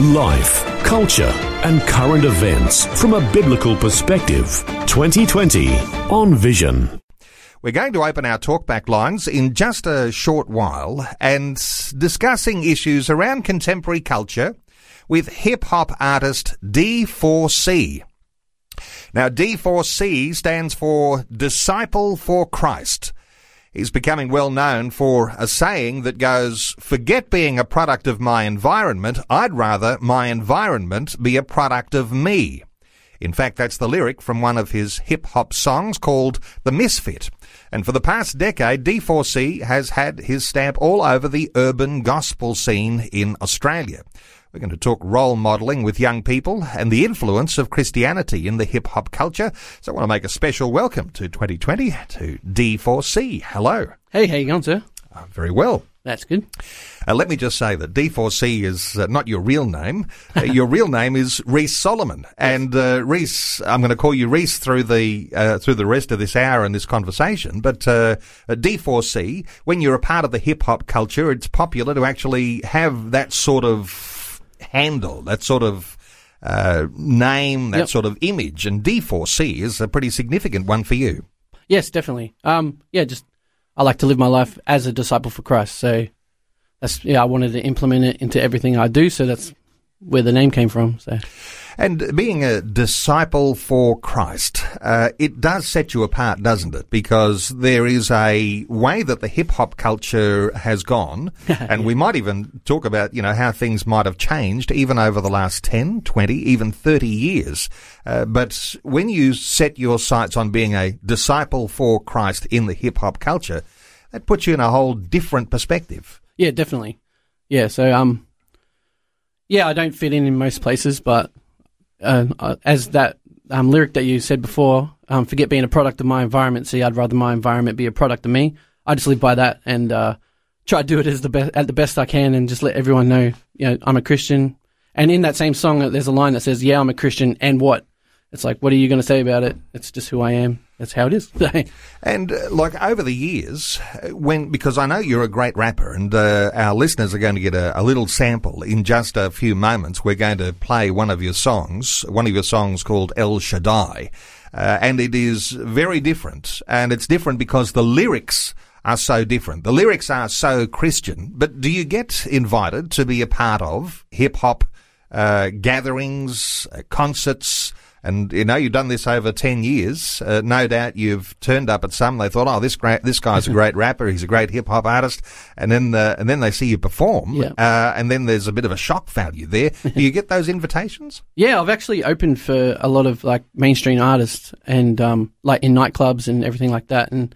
Life, culture, and current events from a biblical perspective. 2020 on Vision. We're going to open our talkback lines in just a short while and discussing issues around contemporary culture with hip-hop artist D4C. Now, D4C stands for Disciple for Christ. He's becoming well known for a saying that goes, "Forget being a product of my environment. I'd rather my environment be a product of me." In fact, that's the lyric from one of his hip-hop songs called The Misfit. And for the past decade, D4C has had his stamp all over the urban gospel scene in Australia. We're going to talk role modelling with young people and the influence of Christianity in the hip-hop culture. So I want to make a special welcome to 2020 to D4C. Hello. Hey, how you going, sir? Very well. That's good. Let me just say that D4C is not your real name. Your real name is Reese Solomon. And Reese, I'm going to call you Reese through the rest of this hour and this conversation. But D4C, when you're a part of the hip-hop culture, it's popular to actually have that sort of handle, that sort of name, that sort of image. And D4C is a pretty significant one for you. Yes, definitely. I like to live my life as a disciple for Christ. So I wanted to implement it into everything I do. So that's where the name came from. So. And being a disciple for Christ, it does set you apart, doesn't it? Because there is a way that the hip-hop culture has gone, and we might even talk about, how things might have changed even over the last 10, 20, even 30 years. But when you set your sights on being a disciple for Christ in the hip-hop culture, that puts you in a whole different perspective. Yeah, definitely. Yeah, so, I don't fit in most places, but as that lyric that you said before, forget being a product of my environment. See, I'd rather my environment be a product of me. I just live by that and try to do it at the best I can, and just let everyone know, I'm a Christian. And in that same song, there's a line that says, "Yeah, I'm a Christian, and what?" It's like, what are you going to say about it? It's just who I am. That's how it is. And over the years, because I know you're a great rapper, and our listeners are going to get a little sample in just a few moments. We're going to play one of your songs called El Shaddai, and it is very different. And it's different because the lyrics are so different. The lyrics are so Christian. But do you get invited to be a part of hip hop gatherings, concerts? And you've done this over 10 years. No doubt you've turned up at some. They thought, this guy's a great rapper. He's a great hip hop artist. And then they see you perform. Yeah. And then there's a bit of a shock value there. Do you get those invitations? Yeah, I've actually opened for a lot of mainstream artists and in nightclubs and everything like that. And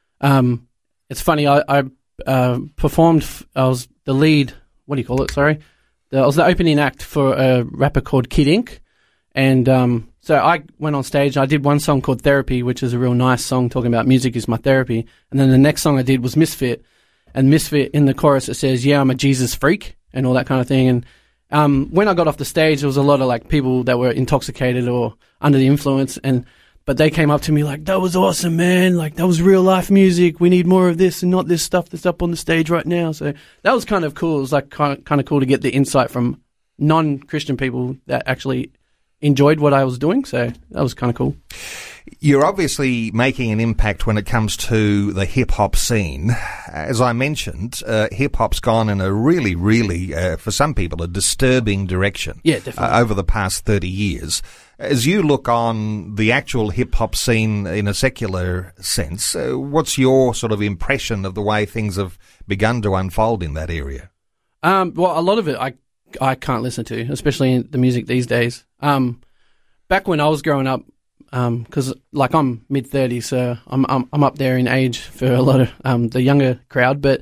it's funny. I performed. I was the lead. What do you call it? Sorry, I was the opening act for a rapper called Kid Ink. And so I went on stage. I did one song called Therapy, which is a real nice song talking about music is my therapy. And then the next song I did was Misfit. And Misfit, in the chorus, it says, "Yeah, I'm a Jesus freak," and all that kind of thing. And when I got off the stage, there was a lot of people that were intoxicated or under the influence. But they came up to me like, "That was awesome, man. That was real life music. We need more of this and not this stuff that's up on the stage right now." So that was kind of cool. It was kind of cool to get the insight from non-Christian people that actually enjoyed what I was doing, so that was kind of cool. You're obviously making an impact when it comes to the hip-hop scene. As I mentioned, hip-hop's gone in a really, really, for some people, a disturbing direction. Yeah, definitely. Over the past 30 years. As you look on the actual hip-hop scene in a secular sense, what's your sort of impression of the way things have begun to unfold in that area? Well, a lot of it I can't listen to, especially in the music these days. Back when I was growing up, because I'm mid-30s, so I'm up there in age for a lot of the younger crowd. But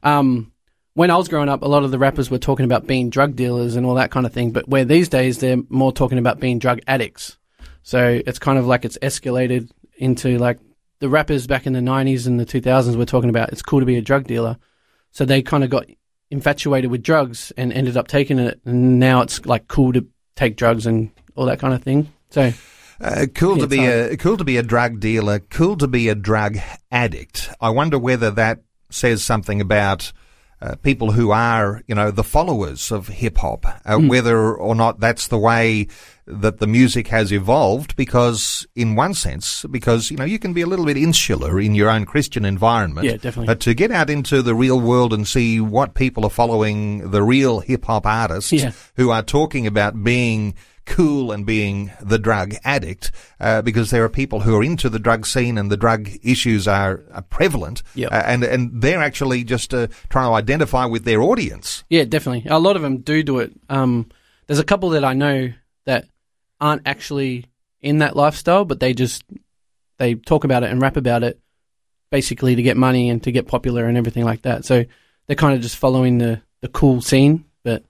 when I was growing up, a lot of the rappers were talking about being drug dealers and all that kind of thing. But where these days they're more talking about being drug addicts. So it's kind of it's escalated into the rappers back in the 90s and the 2000s were talking about it's cool to be a drug dealer. So they kind of got infatuated with drugs and ended up taking it, and now it's cool to take drugs and all that kind of thing. So cool to be a drug dealer, cool to be a drug addict. I wonder whether that says something about people who are, the followers of hip hop, whether or not that's the way that the music has evolved, because you can be a little bit insular in your own Christian environment. Yeah, definitely. But to get out into the real world and see what people are following, the real hip hop artists who are talking about being cool and being the drug addict, because there are people who are into the drug scene and the drug issues are prevalent, and they're actually just trying to identify with their audience. Yeah, definitely. A lot of them do it. There's a couple that I know that aren't actually in that lifestyle, but they talk about it and rap about it basically to get money and to get popular and everything like that. So they're kind of just following the cool scene, but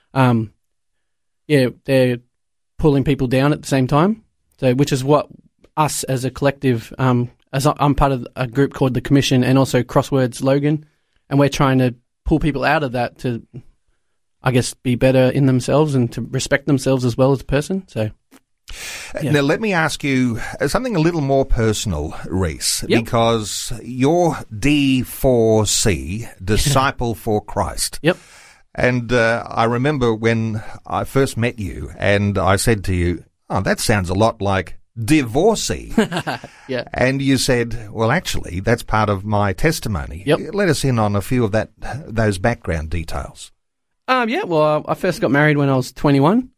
they're pulling people down at the same time. So, which is what us as a collective, as I'm part of a group called the Commission and also Crosswords Logan, and we're trying to pull people out of that to, I guess, be better in themselves and to respect themselves as well as a person. So, Now, let me ask you something a little more personal, Reese, because you're D4C, Disciple for Christ. Yep. And I remember when I first met you and I said to you, oh, that sounds a lot like divorcee. Yeah. And you said, well, actually, that's part of my testimony. Yep. Let us in on a few of those background details. Well, I first got married when I was 21.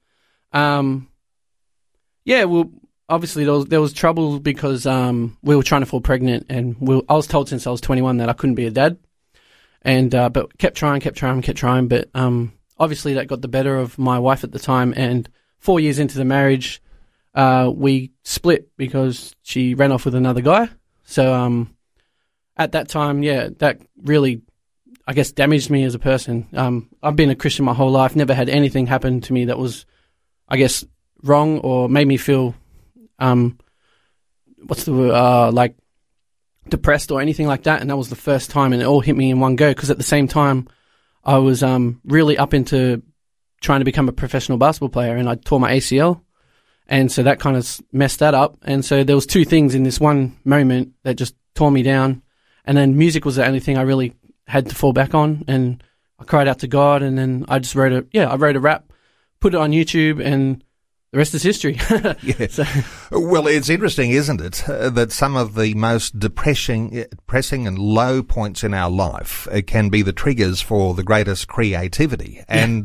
Obviously there was trouble because we were trying to fall pregnant, and I was told since I was 21 that I couldn't be a dad. And but kept trying. But obviously that got the better of my wife at the time. And 4 years into the marriage, we split because she ran off with another guy. So at that time, that really, I guess, damaged me as a person. I've been a Christian my whole life, never had anything happen to me that was, I guess, wrong or made me feel, like depressed or anything like that. And that was the first time, and it all hit me in one go, because at the same time I was really up into trying to become a professional basketball player, and I tore my ACL, and so that kind of messed that up. And so there was two things in this one moment that just tore me down, and then music was the only thing I really had to fall back on, and I cried out to God, and then I just wrote a rap, put it on YouTube, and the rest is history. Yeah. So. Well, it's interesting, isn't it, that some of the most depressing and low points in our life can be the triggers for the greatest creativity. And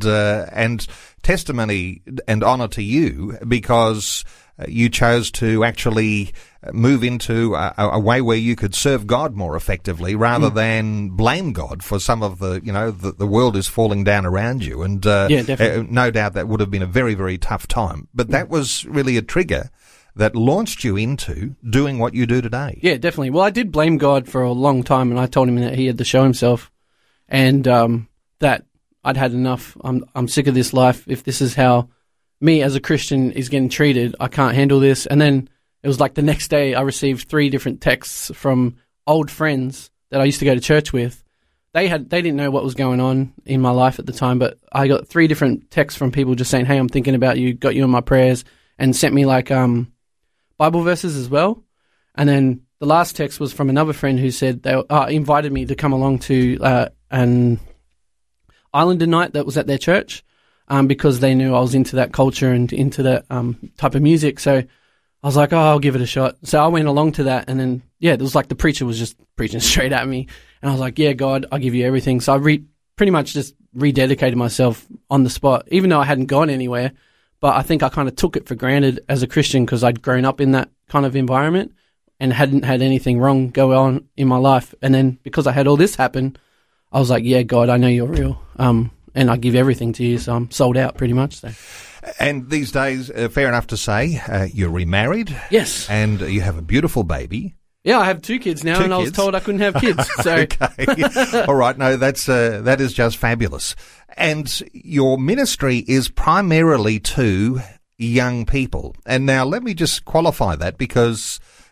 testimony and honour to you, because you chose to actually move into a way where you could serve God more effectively rather than blame God for some of the world is falling down around you. And no doubt that would have been a very, very tough time. But that was really a trigger that launched you into doing what you do today. Yeah, definitely. Well, I did blame God for a long time, and I told him that he had to show himself, and that I'd had enough. I'm sick of this life. If this is how me as a Christian is getting treated, I can't handle this. And then it was like the next day I received 3 different texts from old friends that I used to go to church with. They didn't know what was going on in my life at the time, but I got 3 different texts from people just saying, hey, I'm thinking about you, got you in my prayers, and sent me like Bible verses as well. And then the last text was from another friend who said they invited me to come along to an Islander night that was at their church, because they knew I was into that culture and into that type of music. So I was like, I'll give it a shot. So I went along to that, and then, it was like the preacher was just preaching straight at me. And I was like, yeah, God, I'll give you everything. So I pretty much just rededicated myself on the spot, even though I hadn't gone anywhere. But I think I kind of took it for granted as a Christian because I'd grown up in that kind of environment and hadn't had anything wrong go on in my life. And then because I had all this happen, I was like, yeah, God, I know you're real. And I give everything to you, so I'm sold out pretty much. So. And these days, fair enough to say, you're remarried. Yes. And you have a beautiful baby. Yeah, I have 2 kids now, and I was told I couldn't have kids. So. Okay. All right. No, that is just fabulous. And your ministry is primarily to young people. And now let me just qualify that, because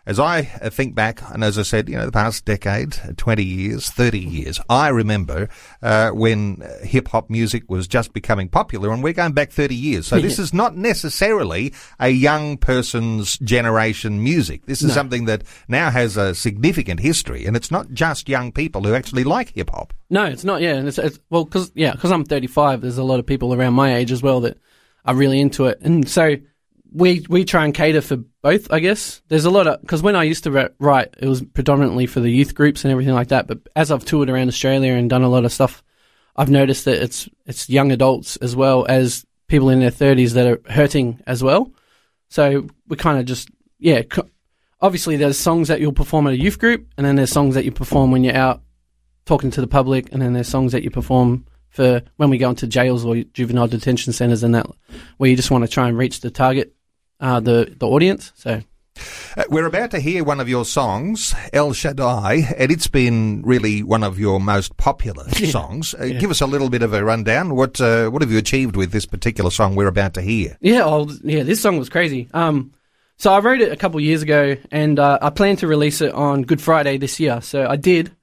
as I think back, and as I said, the past decade, 20 years, 30 years, I remember when hip-hop music was just becoming popular, and we're going back 30 years. So this is not necessarily a young person's generation music. This is something that now has a significant history, and it's not just young people who actually like hip-hop. No, it's not, yeah. And it's well, because I'm 35, there's a lot of people around my age as well that are really into it. And so we try and cater for both, I guess. There's a lot of, because when I used to write, it was predominantly for the youth groups and everything like that. But as I've toured around Australia and done a lot of stuff, I've noticed that it's young adults as well as people in their 30s that are hurting as well. So we kind of just, obviously there's songs that you'll perform at a youth group, and then there's songs that you perform when you're out talking to the public, and then there's songs that you perform for when we go into jails or juvenile detention centres and that, where you just want to try and reach the target, the audience. So we're about to hear one of your songs, El Shaddai, and it's been really one of your most popular songs. Give us a little bit of a rundown. What have you achieved with this particular song we're about to hear? This song was crazy. So I wrote it a couple of years ago, and I planned to release it on Good Friday this year. So I did,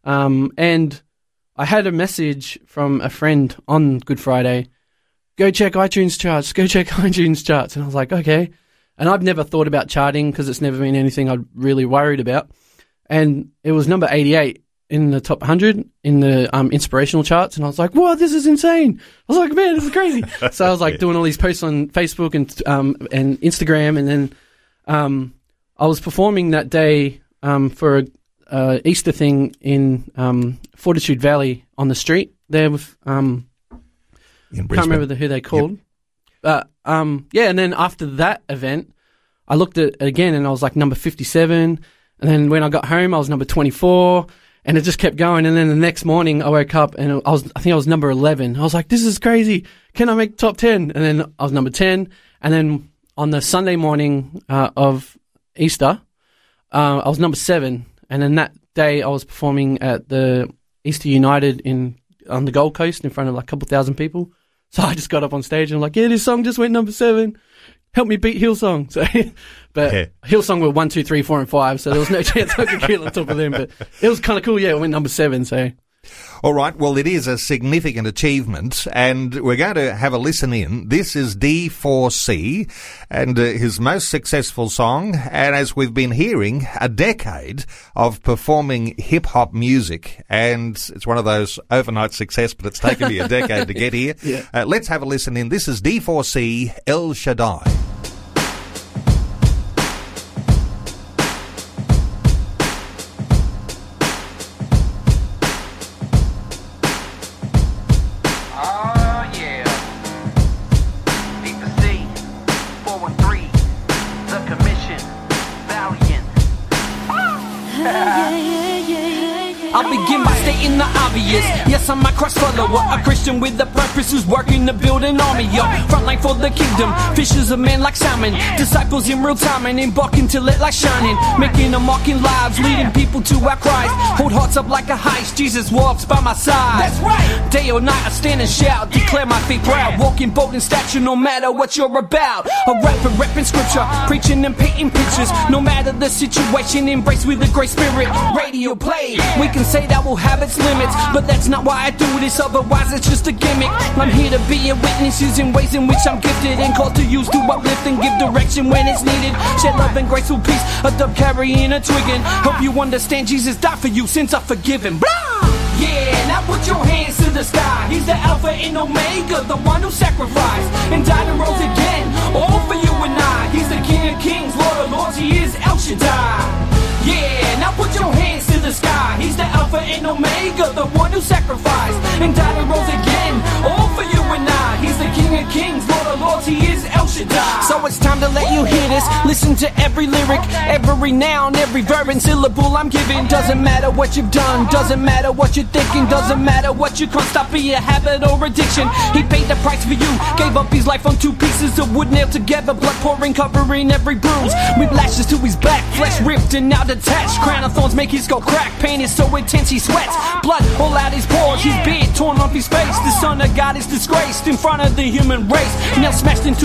and I had a message from a friend on Good Friday, go check iTunes charts. And I was like, okay. And I've never thought about charting because it's never been anything I'd really worried about. And it was number 88 in the top 100 in the inspirational charts. And I was like, whoa, this is insane. I was like, man, this is crazy. So I was like doing all these posts on Facebook and Instagram. And then I was performing that day for a Easter thing in Fortitude Valley on the street there with in Brisbane. Can't remember who they called. Yep. And then after that event, I looked at it again and I was like number 57. And then when I got home, I was number 24, and it just kept going. And then the next morning I woke up and I think I was number 11. I was like, this is crazy. Can I make top 10? And then I was number 10. And then on the Sunday morning of Easter, I was number 7. And then that day I was performing at the Easter United on the Gold Coast in front of like a couple thousand people. So I just got up on stage and I'm like, this song just went number 7. Help me beat Hillsong. So, but Hillsong were 1, 2, 3, 4, and 5. So there was no chance I could get on top of them. But it was kind of cool. Yeah, it went number 7. So. All right. Well, it is a significant achievement, and we're going to have a listen in. This is D4C and his most successful song. And as we've been hearing, a decade of performing hip-hop music. And it's one of those overnight success, but it's taken me a decade to get here. Yeah. Let's have a listen in. This is D4C, El Shaddai. I'll begin by stating the obvious. Yes, I'm a Christ follower, a Christian with a purpose who's working to build an army. Yo, frontline for the kingdom, fishers of men like Simon, disciples in real time and embarking to let light shining, making a mark in lives, leading people to our Christ. Hold hearts up like a heist, Jesus walks by my side. That's right. Day or night I stand and shout, declare my faith proud, walking bold in stature no matter what you're about. A rapper repping scripture, preaching and painting pictures, no matter the situation, embraced with a great spirit. Radio play, we can say that will have its limits, but that's not why I do this, otherwise it's just a gimmick. I'm here to be a witness, using ways in which I'm gifted and called to use to uplift and give direction when it's needed. Share love and graceful peace, a dove carrying a twig, and help you understand Jesus died for you, sins are forgiven. Blah! Yeah, now put your hands to the sky. He's the Alpha and Omega, the one who sacrificed and died and rose again, all for you and I. He's the King of Kings, Lord of Lords, he is El Shaddai. Yeah, now put your hands to the sky. He's the Alpha and Omega, the one who sacrificed and died and rose again, all for you and I. He's the King of Kings, Lord of Lords, he is El Shaddai. So it's time to let you hear this. Listen to every lyric, every noun, every verb and syllable I'm giving. Doesn't matter what you've done, doesn't matter what you're thinking, doesn't matter what you can't stop, be a habit or addiction. He paid the price for you, gave up his life on 2 pieces of wood nailed together, blood pouring, covering every bruise. With lashes to his back, flesh ripped and now detached. Crown of thorns make his skull crack, pain is so intense he sweats. Blood all out his pores, his beard torn off his face. The Son of God is disgraced in front of the human race, now smashed into his palm.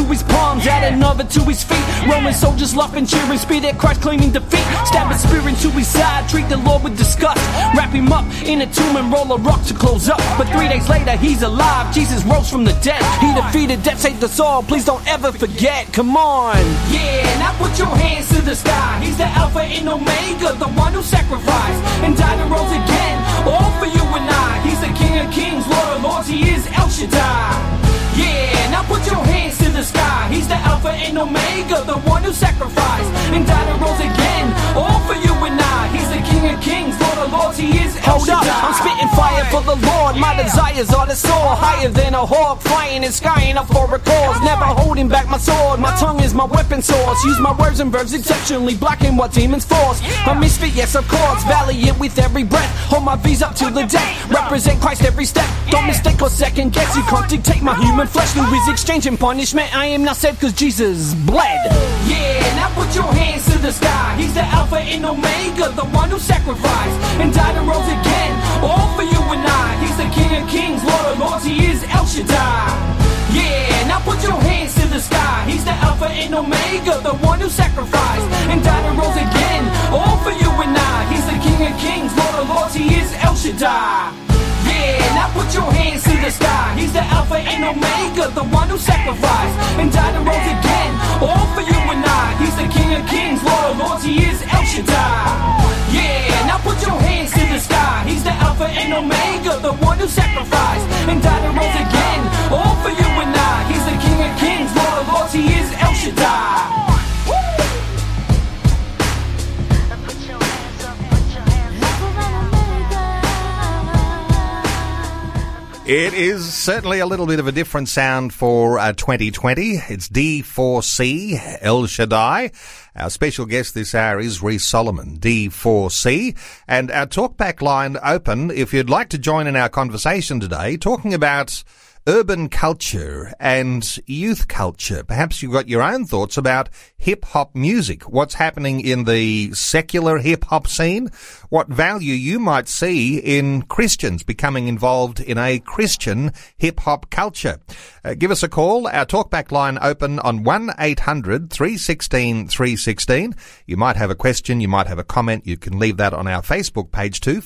arms, add another to his feet. Roman soldiers laughing, cheering, speed at Christ claiming defeat. Stab a spear into his side, treat the Lord with disgust. Wrap him up in a tomb and roll a rock to close up. But 3 days later he's alive, Jesus rose from the dead. He defeated death, saved us all, please don't ever forget. Come on. Yeah, now put your hands to the sky. He's the Alpha and Omega, the one who sacrificed and died and rose again, all for you and I. He's the King of Kings, Lord of Lords, he is El Shaddai. Yeah, now put your hands to the sky. He's the Alpha and Omega, the one who sacrificed and died and rose again, all for you and I. He's the King of Kings, Lord of Lords, he is El Shaddai. Hold up, I'm spitting fire for the Lord. My desires are to soar higher than a hawk, flying and skying up for a cause. Never holding back my sword, my tongue is my weapon source. Use my words and verbs exceptionally, blocking what demons force. A misfit, yes of course, valiant with every breath. Hold my V's up to the death, represent Christ every step. Don't mistake or second guess, you can't dictate my human flesh. Who is exchanging punishment, I am not saved cause Jesus bled. Yeah, now put your hands to the sky. He's the Alpha and Omega, the one who sacrificed and died and rose again, all for you and I. He's the King of Kings, Lord of Lords, he is El Shaddai. Yeah, now put your hands to the sky. He's the Alpha and Omega, the one who sacrificed and died and rose again, all for you and I. He's the King of Kings, Lord of Lords, he is El Shaddai. Yeah, now put your hands to the sky. He's the Alpha and Omega, the one who sacrificed and died and rose again, all for you and I. He's the King of Kings, Lord of Lords, he is El Shaddai. Yeah, now put your hands to the sky. He's the Alpha and Omega, the one who sacrificed and died and rose again, all for you and I. He's the King of Kings, Lord of Lords, he is El Shaddai. It is certainly a little bit of a different sound for 2020. It's D4C, El Shaddai. Our special guest this hour is Reece Solomon, D4C. And our talkback line open if you'd like to join in our conversation today, talking about urban culture and youth culture. Perhaps you've got your own thoughts about hip-hop music, what's happening in the secular hip-hop scene, what value you might see in Christians becoming involved in a Christian hip-hop culture. Give us a call. Our talkback line open on 1-800-316-316. You might have a question, you might have a comment. You can leave that on our Facebook page too,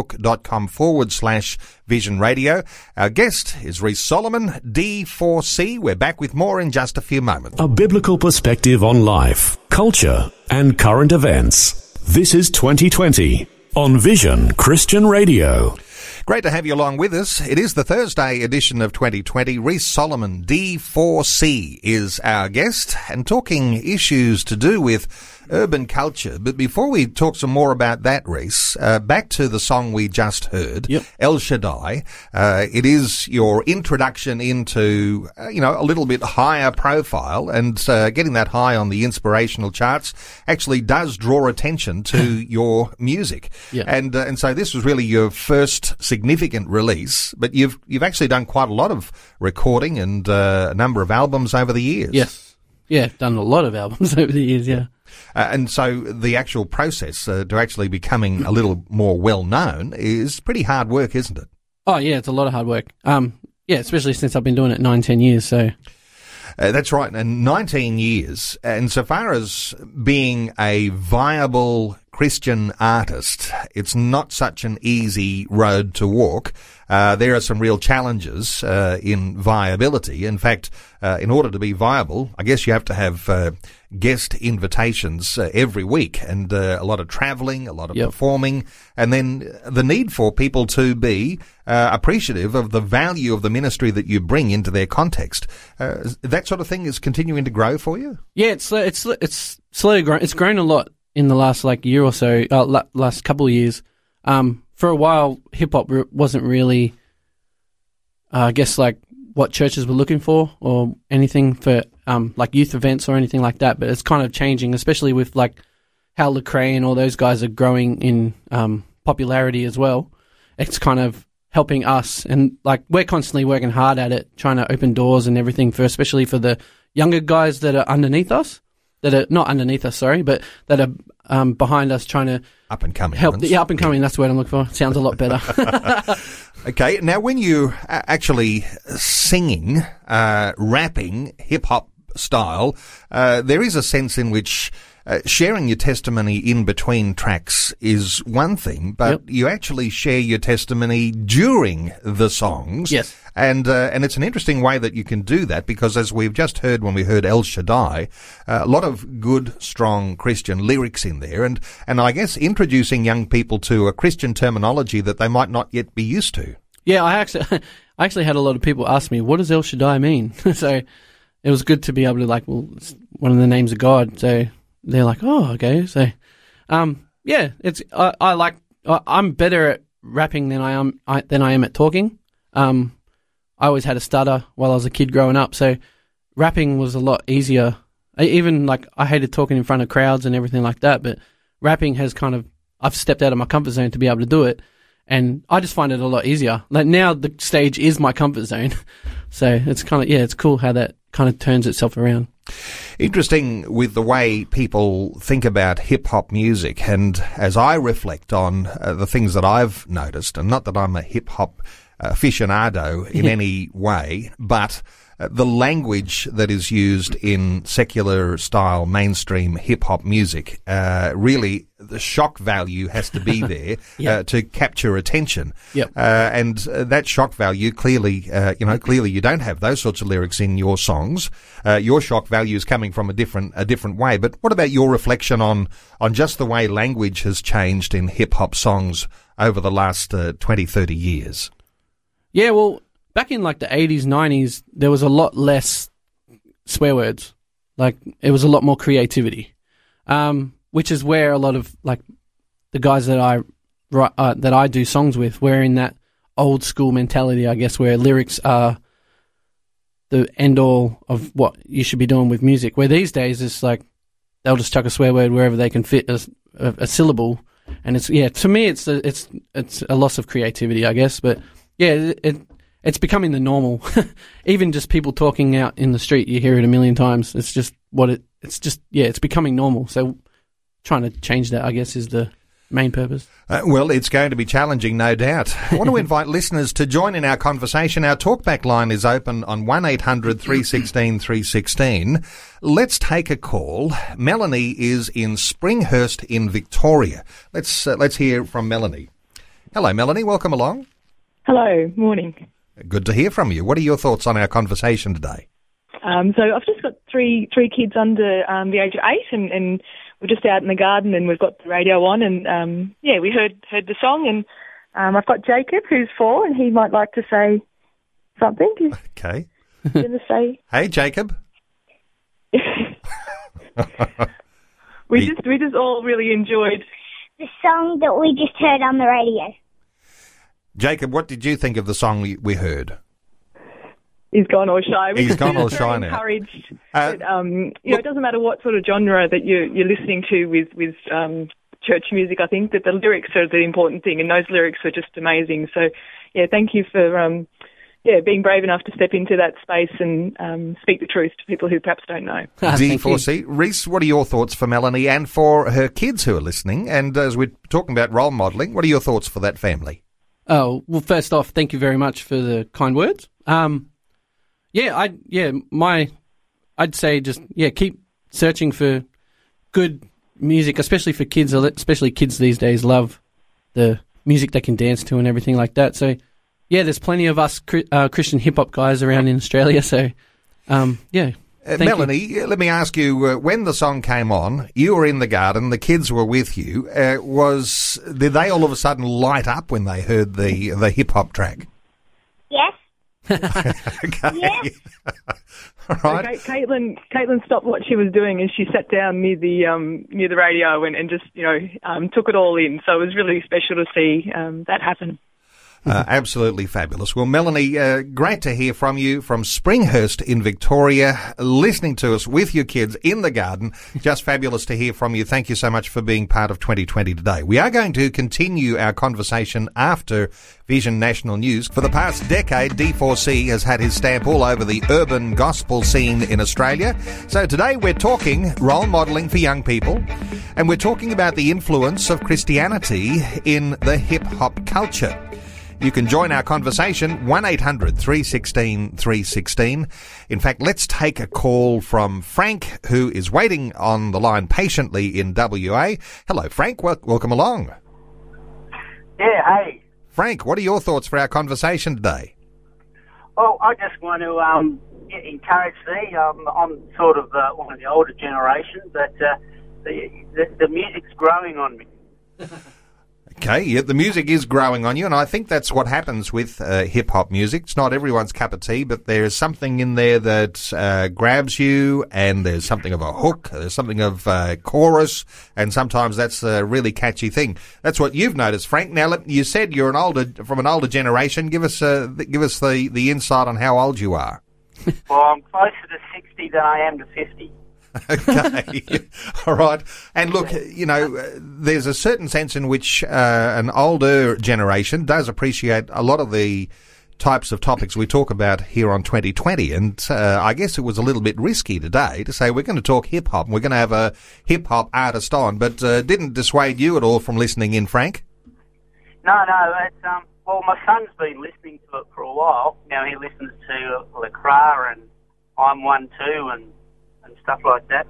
facebook.com/Vision Radio. Our guest is Reece Solomon, D4C. We're back with more in just a few moments. A biblical perspective on life, culture, and current events. This is 2020 on Vision Christian Radio. Great to have you along with us. It is the Thursday edition of 2020. Reece Solomon, D4C, is our guest and talking issues to do with urban culture. But before we talk some more about that, Reece, back to the song we just heard, Yep. El Shaddai. It is your introduction into, a little bit higher profile, and getting that high on the inspirational charts actually does draw attention to your music. Yeah. And so this was really your first significant release, but you've actually done quite a lot of recording and a number of albums over the years. Yes. Yeah, done a lot of albums over the years, yeah. And so the actual process to actually becoming a little more well-known is pretty hard work, isn't it? Oh, yeah, it's a lot of hard work. Yeah, especially since I've been doing it 9-10 years, so... That's right, and 19 years. And so far as being a viable Christian artist, it's not such an easy road to walk. There are some real challenges in viability. In fact, in order to be viable, I guess you have to have guest invitations every week, and a lot of travelling, a lot of performing, and then the need for people to be appreciative of the value of the ministry that you bring into their context. That sort of thing is continuing to grow for you? Yeah, it's slowly grown. It's grown a lot in the last year or so, last couple of years. For a while, hip-hop wasn't really, I guess, what churches were looking for or anything for youth events or anything like that. But it's kind of changing, especially with how Lecrae and all those guys are growing in popularity as well. It's kind of helping us, and we're constantly working hard at it, trying to open doors and everything especially for the younger guys that are underneath us, that are not underneath us, sorry, but that are behind us, trying to up and coming help. Ones. Yeah, up and coming. That's the word I'm looking for. Sounds a lot better. Okay, now when you actually singing, rapping hip hop style, there is a sense in which sharing your testimony in between tracks is one thing, but you actually share your testimony during the songs. Yes. And it's an interesting way that you can do that, because as we've just heard when we heard El Shaddai, a lot of good, strong Christian lyrics in there, and I guess introducing young people to a Christian terminology that they might not yet be used to. Yeah, I actually had a lot of people ask me, what does El Shaddai mean? So it was good to be able to it's one of the names of God. So they're like, oh, okay. So, yeah, I'm better at rapping than I am at talking. I always had a stutter while I was a kid growing up, so rapping was a lot easier. Even I hated talking in front of crowds and everything like that, but rapping has I've stepped out of my comfort zone to be able to do it, and I just find it a lot easier. Like now the stage is my comfort zone. So it's it's cool how that kind of turns itself around. Interesting with the way people think about hip-hop music, and as I reflect on the things that I've noticed, and not that I'm a hip-hop aficionado in any way, but the language that is used in secular style mainstream hip-hop music, really the shock value has to be there to capture attention. And that shock value clearly you don't have those sorts of lyrics in your songs. Your shock value is coming from a different way. But what about your reflection on just the way language has changed in hip-hop songs over the last 20, 30 years? Yeah, well, back in the 80s, 90s, there was a lot less swear words. It was a lot more creativity, which is where a lot of the guys that I do songs with, we're in that old school mentality, I guess, where lyrics are the end all of what you should be doing with music. Where these days it's they'll just chuck a swear word wherever they can fit a syllable, and to me it's a loss of creativity, I guess, but. Yeah, it's becoming the normal. Even just people talking out in the street, you hear it a million times. It's just it's becoming normal. So trying to change that, I guess, is the main purpose. Well, it's going to be challenging, no doubt. I want to invite listeners to join in our conversation. Our talkback line is open on 1800 316 316. Let's take a call. Melanie is in Springhurst in Victoria. Let's hear from Melanie. Hello, Melanie. Welcome along. Hello, morning. Good to hear from you. What are your thoughts on our conversation today? So I've just got three kids under the age of 8, and we're just out in the garden, and we've got the radio on, and we heard the song, and I've got Jacob, who's 4, and he might like to say something. Okay. Going to say? Hey, Jacob. we just all really enjoyed the song that we just heard on the radio. Jacob, what did you think of the song we heard? He's gone all shy. He's gone all shy now. Encouraged. It doesn't matter what sort of genre that you're listening to with church music. I think that the lyrics are the important thing, and those lyrics are just amazing. So, thank you for being brave enough to step into that space and speak the truth to people who perhaps don't know. D4C. Reese, what are your thoughts for Melanie and for her kids who are listening? And as we're talking about role modelling, what are your thoughts for that family? Oh, well, first off, thank you very much for the kind words. I'd say just keep searching for good music, especially for kids. Especially kids these days love the music they can dance to and everything like that. So, there's plenty of us Christian hip hop guys around in Australia. So, Melanie, let me ask you, when the song came on, you were in the garden, the kids were with you. Did they all of a sudden light up when they heard the hip-hop track? Yes. Okay. Yes. All right. So Caitlin stopped what she was doing and she sat down near the radio and just, took it all in. So it was really special to see that happen. Absolutely fabulous. Well, Melanie, great to hear from you from Springhurst in Victoria, listening to us with your kids in the garden. Just fabulous to hear from you. Thank you so much for being part of 2020 today. We are going to continue our conversation after Vision National News. For the past decade, D4C has had his stamp all over the urban gospel scene in Australia. So today we're talking role modelling for young people, and we're talking about the influence of Christianity in the hip-hop culture. You can join our conversation, 1-800-316-316. In fact, let's take a call from Frank, who is waiting on the line patiently in WA. Hello, Frank. Welcome along. Yeah, hey. Frank, what are your thoughts for our conversation today? Well, I just want to encourage thee. I'm sort of one of the older generations, but the music's growing on me. Okay, yeah, the music is growing on you, and I think that's what happens with hip-hop music. It's not everyone's cup of tea, but there's something in there that grabs you, and there's something of a hook, there's something of chorus, and sometimes that's a really catchy thing. That's what you've noticed, Frank. Now, you said you're from an older generation. Give us the insight on how old you are. Well, I'm closer to 60 than I am to 50. Okay. All right. And look, there's a certain sense in which an older generation does appreciate a lot of the types of topics we talk about here on 2020. And I guess it was a little bit risky today to say we're going to talk hip-hop and we're going to have a hip-hop artist on, but didn't dissuade you at all from listening in, Frank? No, it's, well, my son's been listening to it for a while. Now he listens to Lacra and I'm One Too and stuff like that.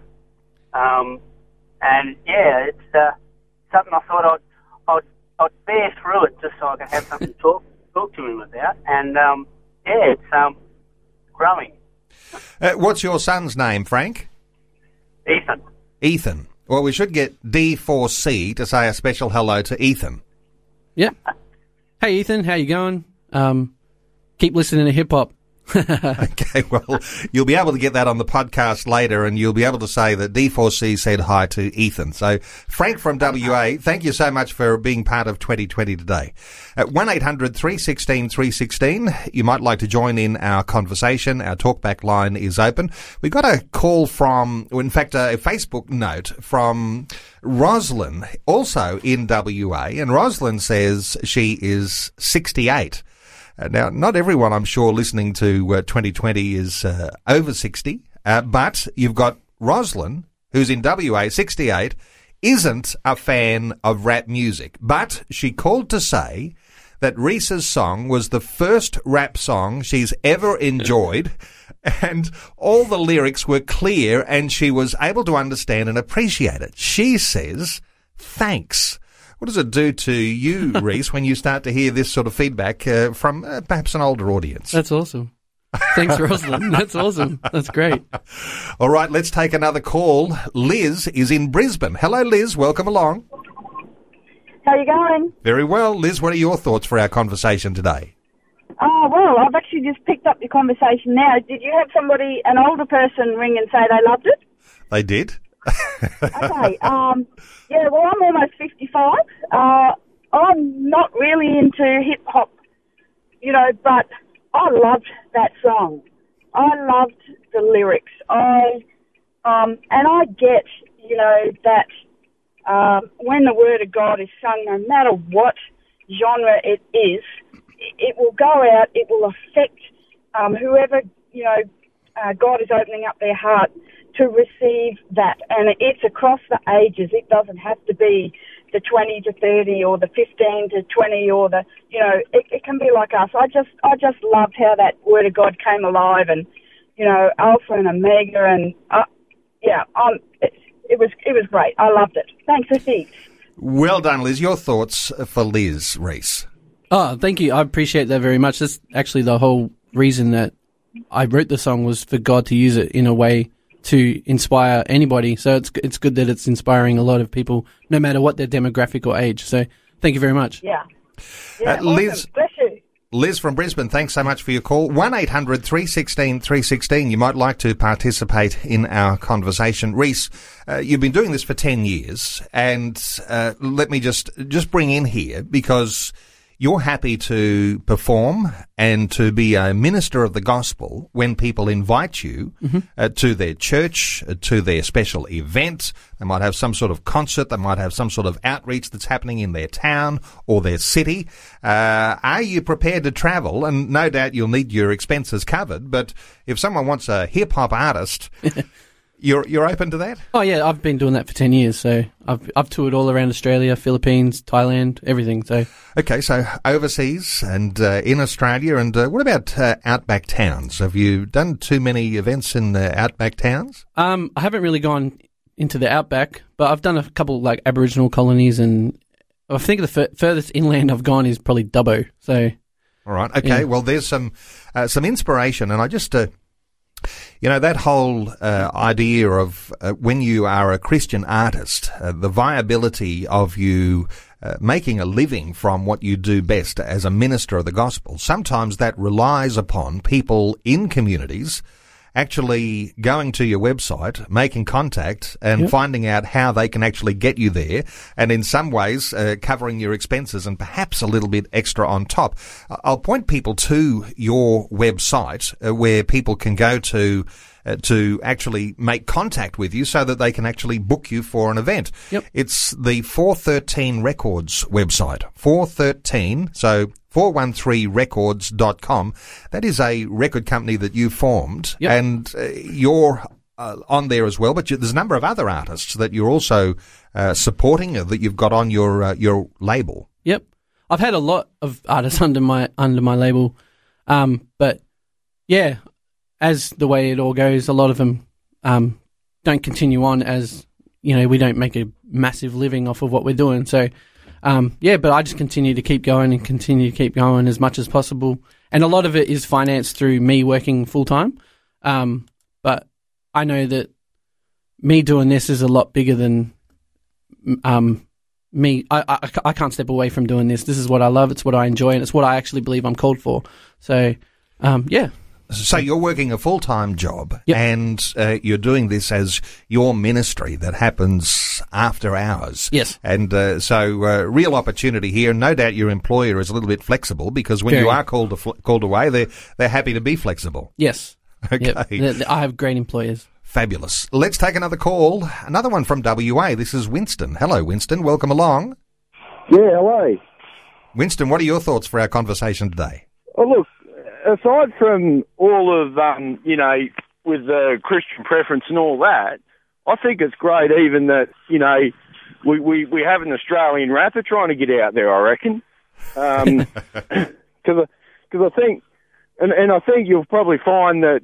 And yeah, it's something I thought I'd bear through it just so I can have something to talk to him about. And yeah, it's growing. What's your son's name, Frank? Ethan. Ethan. Well, we should get D4C to say a special hello to Ethan. Yeah. Hey, Ethan, how you going? Keep listening to hip hop. Okay, well, you'll be able to get that on the podcast later, and you'll be able to say that D4C said hi to Ethan. So, Frank from WA, thank you so much for being part of 2020 today. At 1-800-316-316, you might like to join in our conversation. Our talkback line is open. We got a call from, in fact, a Facebook note from Roslyn, also in WA, and Roslyn says she is 68. Now, not everyone, I'm sure, listening to 2020 is over 60, but you've got Roslyn, who's in WA, 68, isn't a fan of rap music, but she called to say that Reese's song was the first rap song she's ever enjoyed, and all the lyrics were clear, and she was able to understand and appreciate it. She says, thanks. What does it do to you, Reese, when you start to hear this sort of feedback from perhaps an older audience? That's awesome. Thanks, Rosalind. That's awesome. That's great. All right, let's take another call. Liz is in Brisbane. Hello, Liz. Welcome along. How you going? Very well. Liz, what are your thoughts for our conversation today? Oh, well, I've actually just picked up your conversation now. Did you have an older person ring and say they loved it? They did. Okay. Yeah, well, I'm almost 55. I'm not really into hip-hop, but I loved that song. I loved the lyrics. And I get, that when the Word of God is sung, no matter what genre it is, it will go out, it will affect whoever, God is opening up their heart to receive that. And it's across the ages. It doesn't have to be the 20 to 30 or the 15 to 20 or the, it can be like us. I just loved how that Word of God came alive and, Alpha and Omega and, it was great. I loved it. Thanks a heap. Well done, Liz. Your thoughts for Liz, Reese? Oh, thank you. I appreciate that very much. That's actually the whole reason that I wrote the song was for God to use it in a way to inspire anybody. So it's good that it's inspiring a lot of people, no matter what their demographic or age. So thank you very much. Yeah. Liz, awesome. Bless you. Liz from Brisbane, thanks so much for your call. 1-800-316-316. You might like to participate in our conversation. Reese, you've been doing this for 10 years, and let me just bring in here, because you're happy to perform and to be a minister of the gospel when people invite you to their church, to their special event. They might have some sort of concert. They might have some sort of outreach that's happening in their town or their city. Are you prepared to travel? And no doubt you'll need your expenses covered. But if someone wants a hip-hop artist You're open to that? Oh yeah, I've been doing that for 10 years. So I've toured all around Australia, Philippines, Thailand, everything. So okay, so overseas and in Australia, and what about outback towns? Have you done too many events in outback towns? I haven't really gone into the outback, but I've done a couple like Aboriginal colonies, and I think the furthest inland I've gone is probably Dubbo. So, all right, okay. Yeah. Well, there's some inspiration, and I just. That whole idea of when you are a Christian artist, the viability of you making a living from what you do best as a minister of the gospel, sometimes that relies upon people in communities actually going to your website, making contact, and finding out how they can actually get you there, and in some ways covering your expenses and perhaps a little bit extra on top. I'll point people to your website where people can go to actually make contact with you so that they can actually book you for an event. Yep. It's the 413 Records website. 413, so 413records.com. That is a record company that you formed, and you're on there as well, but there's a number of other artists that you're also supporting that you've got on your label. Yep. I've had a lot of artists under my label, but yeah, as the way it all goes, a lot of them don't continue on, as we don't make a massive living off of what we're doing. So but I just continue to keep going as much as possible, and a lot of it is financed through me working full time. But I know that me doing this is a lot bigger than me. I can't step away from doing this. This is what I love. It's what I enjoy, and it's what I actually believe I'm called for. So, yeah. So you're working a full-time job, and you're doing this as your ministry that happens after hours. Yes. And so real opportunity here. No doubt your employer is a little bit flexible, because when you are called away, they're happy to be flexible. Yes. Okay. Yep. I have great employers. Fabulous. Let's take another call. Another one from WA. This is Winston. Hello, Winston. Welcome along. Yeah, hello. Winston, what are your thoughts for our conversation today? Oh, look, aside from all of, with the Christian preference and all that, I think it's great even that, we have an Australian rapper trying to get out there, I reckon. Because I think, and I think you'll probably find that,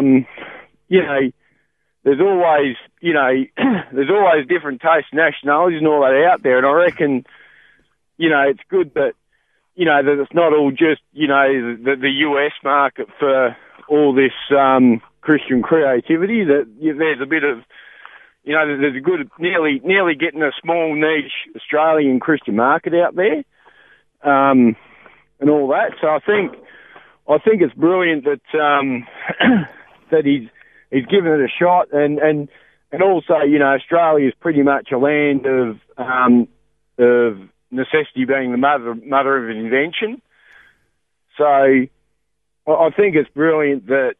there's always, there's always different tastes, nationalities and all that out there, and I reckon, it's good that, that it's not all just, the US market for all this Christian creativity, that there's a bit of, there's a good, nearly getting a small niche Australian Christian market out there, and all that. So I think it's brilliant that, that he's given it a shot, and also, Australia is pretty much a land of necessity being the mother of invention. So I think it's brilliant that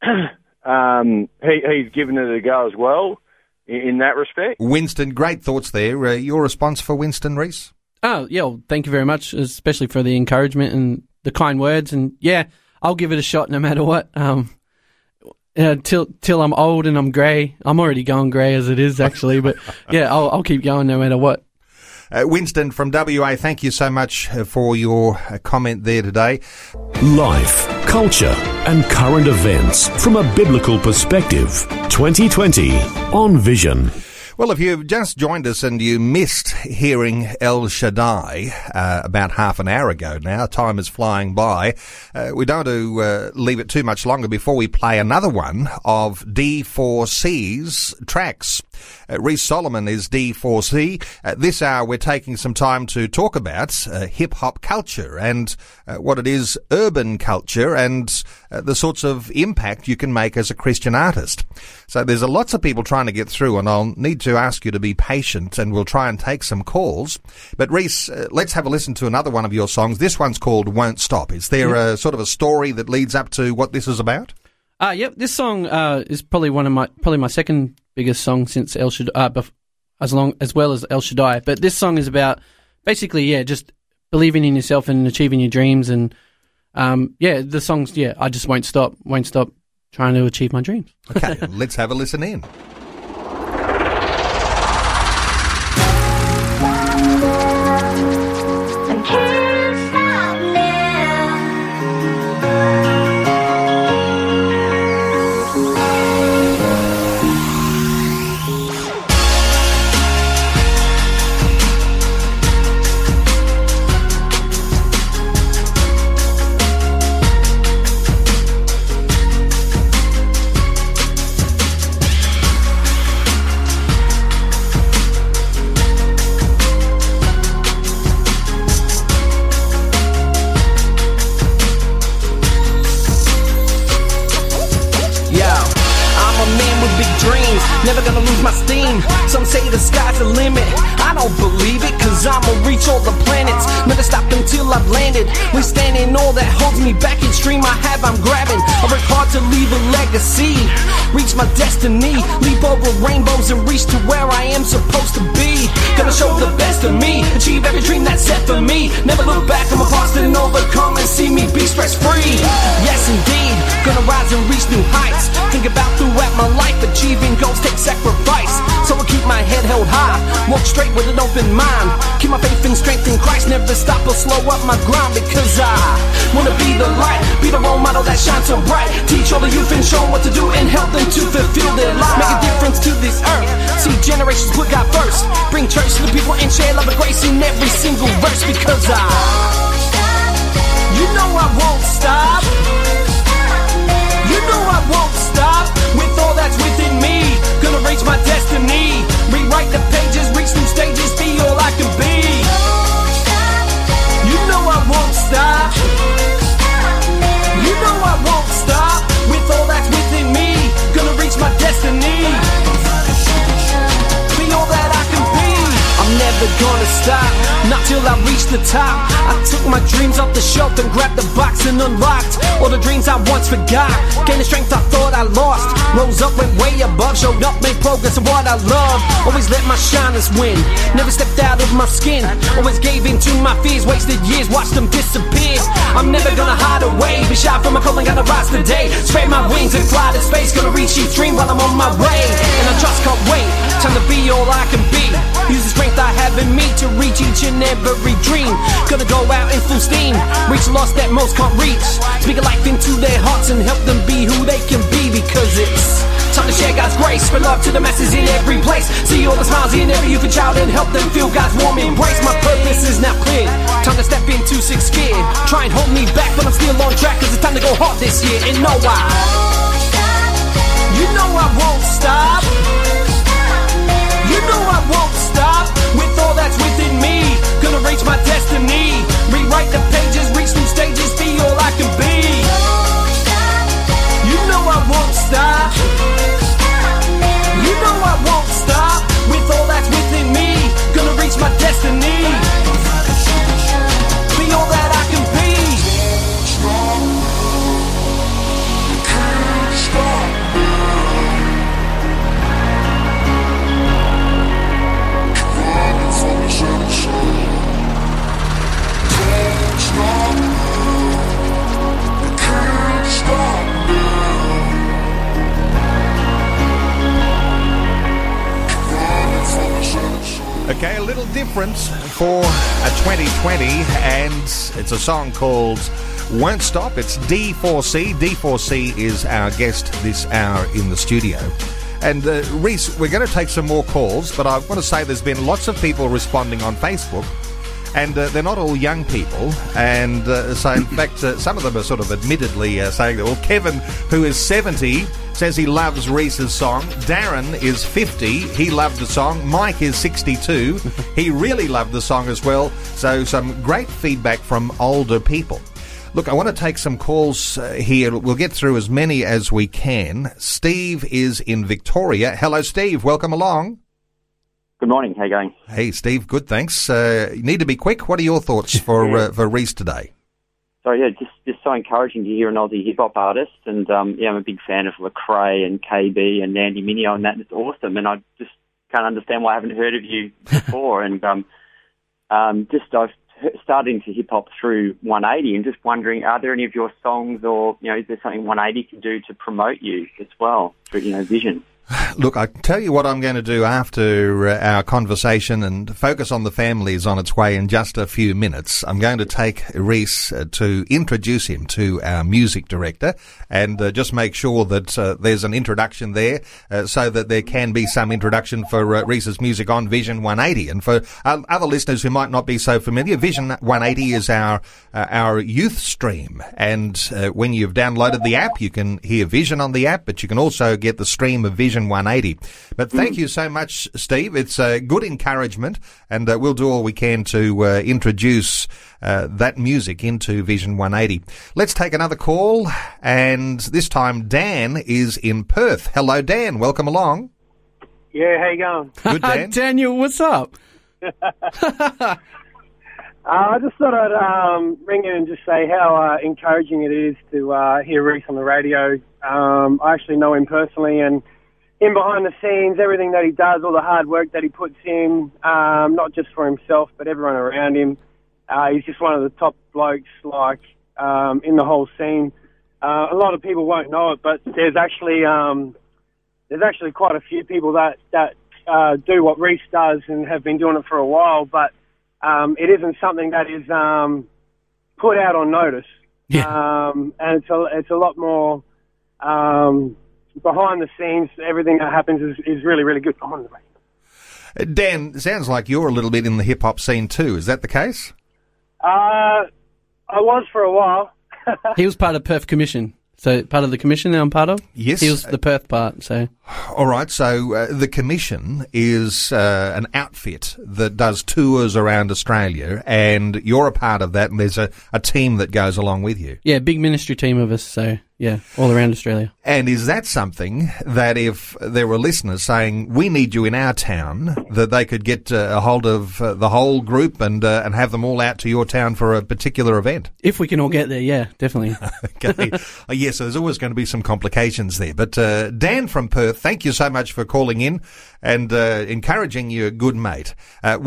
he's given it a go as well in that respect. Winston, great thoughts there. Your response for Winston, Reese? Oh, yeah, well, thank you very much, especially for the encouragement and the kind words. And, yeah, I'll give it a shot no matter what. Till I'm old and I'm grey. I'm already going grey as it is, actually. But, yeah, I'll keep going no matter what. Winston from WA, thank you so much for your comment there today. Life, culture and current events from a biblical perspective. 2020 on Vision. Well, if you've just joined us and you missed hearing El Shaddai about half an hour ago now, time is flying by, we don't want to leave it too much longer before we play another one of D4C's tracks. Reese Solomon is D4C. This hour we're taking some time to talk about hip-hop culture and what it is, urban culture, and the sorts of impact you can make as a Christian artist. So there's lots of people trying to get through, and I'll need to ask you to be patient, and we'll try and take some calls. But Reese, let's have a listen to another one of your songs. This one's called Won't Stop. Is there a sort of a story that leads up to what this is about? Yep. This song is probably my second biggest song since El Shaddai, as well as El Shaddai. But this song is about basically, just believing in yourself and achieving your dreams. And the songs, I just won't stop trying to achieve my dreams. Okay, let's have a listen in. can't stop now. Never gonna lose my steam. Some say the sky's the limit. I don't believe it, cause I'ma reach all the planets. Never stop until I've landed. Withstanding all that holds me back. Each dream I have, I'm grabbing. I work hard to leave a legacy. Reach my destiny. Leap over rainbows and reach to where I am supposed to be. Gonna show the best of me. Achieve every dream that's set for me. Never look back on my past and overcome and see me be stress free. Yes indeed, gonna rise and reach new heights. Think about throughout my life, achieving goals take sacrifice. So I keep my head held high, walk straight with an open mind. Keep my faith and strength in Christ, never stop or slow up my grind. Because I wanna be the light, be the role model that shines so bright. Teach all the youth and show them what to do and help them to fulfill their lives. Make a difference to this earth, see generations put God first. Bring church to the people and share love and grace in every single verse. Because you know I won't stop. You know I won't stop. With all that's within me, gonna reach my destiny. Rewrite the pages, reach new stages, be all I can be. You know I won't stop. You know I won't stop. With all that's within me, gonna reach my destiny. Be all that I can be. I'm never gonna stop, not till I reach the top. I took my dreams off the shelf and grabbed the box and unlocked all the dreams I once forgot. Gained the strength I thought I lost. Rose up, went way above, showed up, made progress in what I love. Always let my shyness win, never stepped out of my skin. Always gave in to my fears, wasted years, watched them disappear. I'm never gonna hide away, be shy from my calling, gonna rise today. Spread my wings and fly to space, gonna reach each dream while I'm on my way. And I just can't wait, time to be all I can be. Use the strength I have in me to reach each and every dream. Gonna go out in full steam, reach lost that most can't reach. Speak a life into their hearts and help them be who they can be. Because it's time to share God's grace, spread love to the masses in every place. See all the smiles in every youth and child and help them feel God's warm embrace. My purpose is now clear, time to step into sixth gear. Try and hold me back but I'm still on track, cause it's time to go hard this year. And know why? You know I won't stop. You know I won't stop. With all that's within me, gonna reach my destiny. Rewrite the pages, reach new stages, be all I can be. You know I won't stop. You know I won't stop. With all that's within me, gonna reach my destiny. Be all that I can be. Can't stop. Okay, a little different for a 2020, and it's a song called Won't Stop. It's D4C. D4C is our guest this hour in the studio. And Reese, we're going to take some more calls, but I want to say there's been lots of people responding on Facebook, and they're not all young people. And so, in fact, some of them are sort of admittedly saying that, well, Kevin, who is 70, says he loves Reese's song. Darren is 50. He loved the song. Mike is 62. He really loved the song as well. So some great feedback from older people. Look, I want to take some calls here. We'll get through as many as we can. Steve is in Victoria. Hello, Steve. Welcome along. Good morning. How you going? Hey, Steve. Good, thanks. You need to be quick. What are your thoughts for Reese today? So, yeah, just so encouraging to hear an Aussie hip-hop artist. And, yeah, I'm a big fan of Lecrae and KB and Nandy Mineo and that. It's awesome. And I just can't understand why I haven't heard of you before. And I've starting to hip-hop through 180 and just wondering, are there any of your songs or, is there something 180 can do to promote you as well through, Vision? Look, I tell you what I'm going to do after our conversation and focus on the family is on its way in just a few minutes. I'm going to take Reese to introduce him to our music director and just make sure that there's an introduction there so that there can be some introduction for Reese's music on Vision 180. And for other listeners who might not be so familiar, Vision 180 is our youth stream. And when you've downloaded the app, you can hear Vision on the app, but you can also get the stream of Vision 180. But thank you so much, Steve. It's good encouragement, and we'll do all we can to introduce that music into Vision 180. Let's take another call, and this time Dan is in Perth. Hello, Dan. Welcome along. Yeah, how you going? Good, Dan. Daniel, what's up? I just thought I'd ring in and just say how encouraging it is to hear Reese on the radio. I actually know him personally, and him behind the scenes, everything that he does, all the hard work that he puts in, not just for himself, but everyone around him. He's just one of the top blokes, in the whole scene. A lot of people won't know it, but there's actually quite a few people that do what Reese does and have been doing it for a while, but it isn't something that is put out on notice. Yeah. And it's a lot more behind the scenes. Everything that happens is really, really good. I'm on the radio. Dan, sounds like you're a little bit in the hip-hop scene too. Is that the case? I was for a while. He was part of Perth Commission. So part of the commission that I'm part of? Yes. He was the Perth part, so... All right, so the commission is an outfit that does tours around Australia, and you're a part of that, and there's a team that goes along with you. Yeah, big ministry team of us, so... Yeah, all around Australia. And is that something that if there were listeners saying, we need you in our town, that they could get a hold of the whole group and have them all out to your town for a particular event? If we can all get there, yeah, definitely. Okay. Yes, so there's always going to be some complications there. But Dan from Perth, thank you so much for calling in and encouraging your good mate.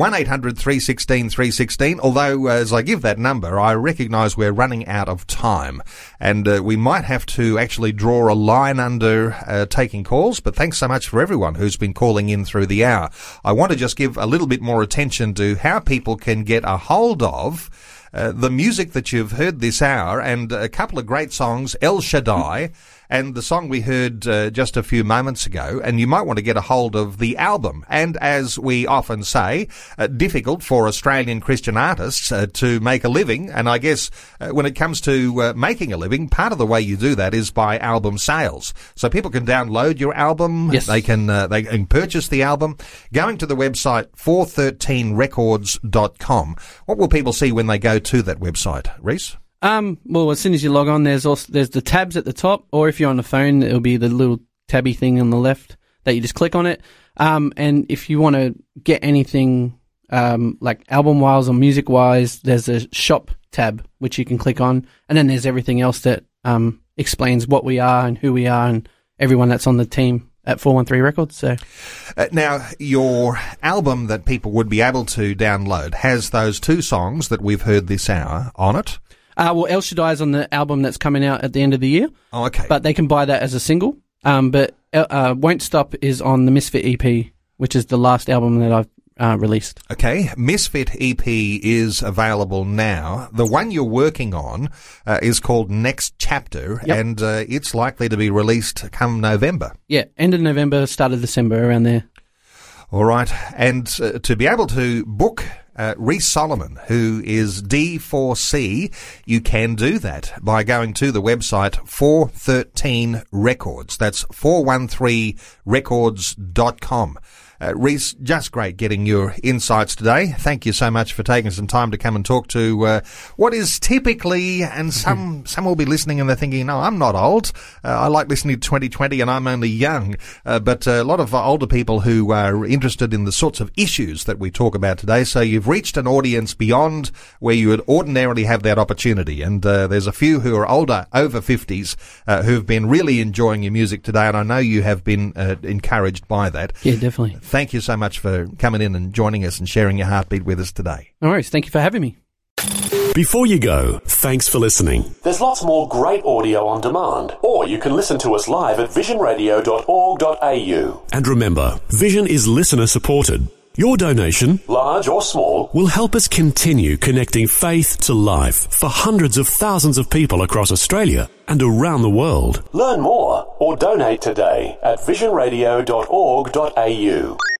1-800-316-316, although as I give that number, I recognise we're running out of time. And we might have to actually draw a line under taking calls, but thanks so much for everyone who's been calling in through the hour. I want to just give a little bit more attention to how people can get a hold of the music that you've heard this hour, and a couple of great songs, El Shaddai, and the song we heard just a few moments ago, and you might want to get a hold of the album. And as we often say, difficult for Australian Christian artists to make a living, and I guess when it comes to making a living, part of the way you do that is by album sales. So people can download your album, yes. They can purchase the album, going to the website 413records.com. What will people see when they go to that website, Reese? Well, as soon as you log on, there's the tabs at the top, or if you're on the phone, it'll be the little tabby thing on the left that you just click on it. And if you want to get anything, like album-wise or music-wise, there's a shop tab, which you can click on. And then there's everything else that, explains what we are and who we are and everyone that's on the team at 413 Records. So, now, your album that people would be able to download has those two songs that we've heard this hour on it. Well, El Shaddai is on the album that's coming out at the end of the year. Oh, okay. But they can buy that as a single. But Won't Stop is on the Misfit EP, which is the last album that I've released. Okay. Misfit EP is available now. The one you're working on is called Next Chapter, yep. And it's likely to be released come November. Yeah, end of November, start of December, around there. All right. And to be able to book Reese Solomon, who is D4C, you can do that by going to the website 413 Records. That's 413records.com. Reese, just great getting your insights today. Thank you so much for taking some time to come and talk to what is typically, and some will be listening and they're thinking, no, I'm not old. I like listening to 2020 and I'm only young. But a lot of older people who are interested in the sorts of issues that we talk about today. So you've reached an audience beyond where you would ordinarily have that opportunity. And there's a few who are older, over 50s, who've been really enjoying your music today. And I know you have been encouraged by that. Yeah, definitely. Thank you so much for coming in and joining us and sharing your heartbeat with us today. No worries. Thank you for having me. Before you go, thanks for listening. There's lots more great audio on demand, or you can listen to us live at visionradio.org.au. And remember, Vision is listener supported. Your donation, large or small, will help us continue connecting faith to life for hundreds of thousands of people across Australia and around the world. Learn more or donate today at visionradio.org.au.